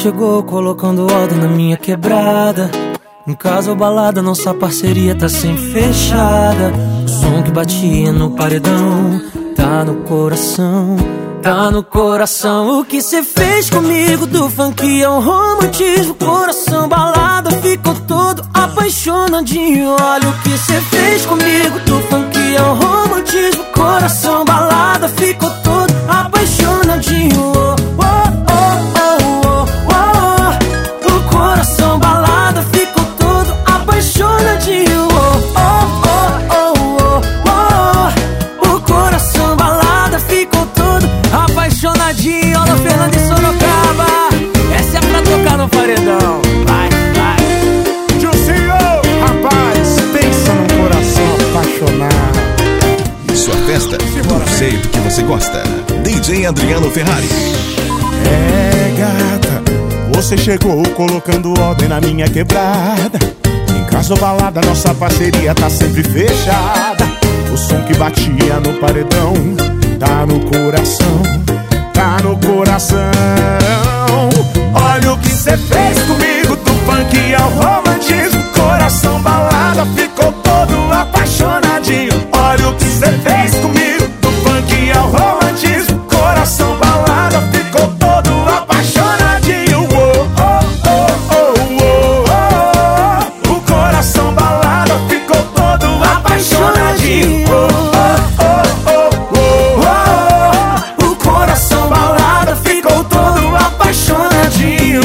chegou colocando ordem na minha quebrada. Em casa ou balada, nossa parceria tá sempre fechada. O som que batia no paredão tá no coração, tá no coração. O que cê fez comigo do funk é um romantismo. Coração balada ficou todo apaixonadinho. Olha o que cê fez comigo do funk é um romantismo. Coração balada ficou todo apaixonadinho. Oh, oh, oh, oh, oh, oh. O coração balada ficou todo apaixonadinho. Oh, oh, oh, oh, oh, oh. O coração balada ficou todo apaixonadinho. Olha, Fernando e Sorocaba, essa é pra tocar no paredão. Vai, vai. Jusinho, rapaz, pensa num coração apaixonado. Sua festa do jeito que você gosta. DJ Adriano Ferrari. É, gata, você chegou colocando ordem na minha quebrada. Em casa ou balada, nossa parceria tá sempre fechada. O som que batia no paredão tá no coração, tá no coração. Olha o que cê fez comigo do funk ao romantismo. Coração balada ficou todo apaixonadinho. Olha o que cê fez comigo do funk ao romantismo. Coração balada ficou todo apaixonadinho. Oh, oh, oh, oh, oh, oh. O coração balada ficou todo apaixonadinho. Oh, oh, oh, oh, oh, oh. O coração balada ficou todo apaixonadinho.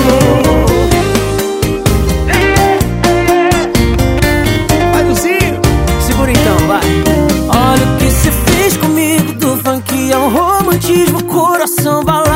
Vai, Luzinho, segura então, vai. Olha o que cê fez comigo do funk é um romantismo. Coração balada